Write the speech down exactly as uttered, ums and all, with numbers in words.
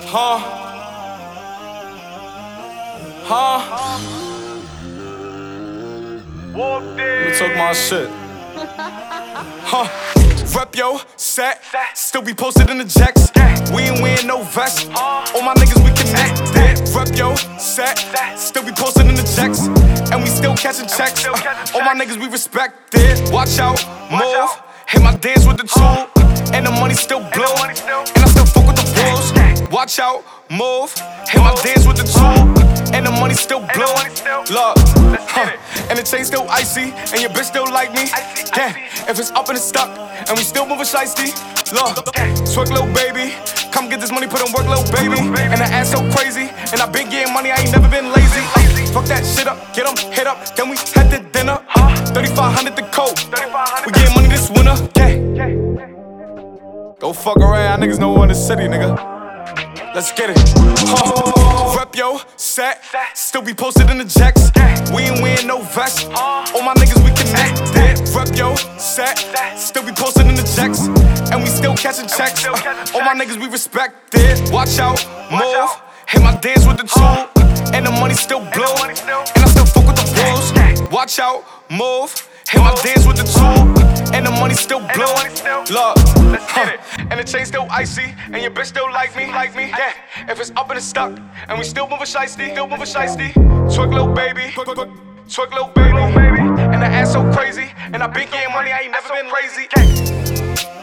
Huh? Huh? Let me talk my shit. Huh? Rep yo, set, still be posted in the jacks. We ain't wearing no vest. All my niggas we connected. Rep yo, set, still be posted in the jacks. And we still catching checks. Uh, all my niggas we respected. Watch out, move. Hit my dance with the tool. And the money still blow. And I still fuck with the wolves. Watch out, move. Hit my dance with the tool. And the money still blow. Look, huh. And the chain still icy. And your bitch still like me. Damn, if it's up and it's stuck. And we still moving shiesty. Look, twerk little baby. Come get this money, put on work little baby. And the ass so crazy. And I been getting money, I ain't never been lazy. Fuck that shit up, get 'em, hit up. Then we head to dinner. thirty-five hundred the coat. We getting money this winter. Yeah. Go fuck around, niggas know in the city, nigga. Let's get it. Huh. Rep yo, set, still be posted in the jacks. We ain't wearing no vest. All my niggas we connected. Rep yo, set, still be posted in the jacks. And we still catching checks. Uh, all my niggas we respected. Watch out, move. Hit my dance with the tool. And the money still blow. And I still fuck with the wolves. Watch out, move. Hit my dance with the tool. And the money still blow. Look, huh. And the chain still icy. And your bitch still like me, like me. Yeah, if it's up and it's stuck. And we still moving shiesty, still moving shiesty. Twerk little baby, twerk little baby. And the ass so crazy. And I been getting money, I ain't never been crazy.